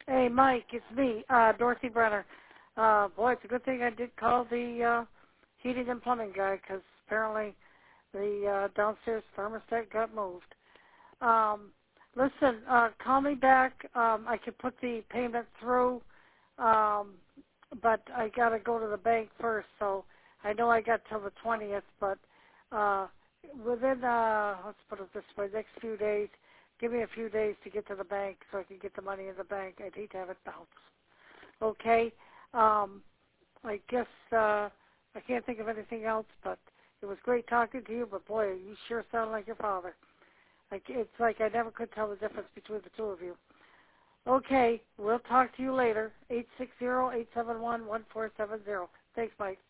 Hey, Mike, it's me, Dorothy Brenner. Boy, it's a good thing I did call the heating and plumbing guy because apparently the downstairs thermostat got moved. Listen, call me back. I can put the payment through, but I got to go to the bank first. So I know I got till the 20th, but within, let's put it this way, next few days, give me a few days to get to the bank so I can get the money in the bank. I'd hate to have it bounce. Okay? I guess I can't think of anything else, but it was great talking to you, but boy, you sure sound like your father. It's like I never could tell the difference between the two of you. Okay, we'll talk to you later. 860-871-1470. Thanks, Mike.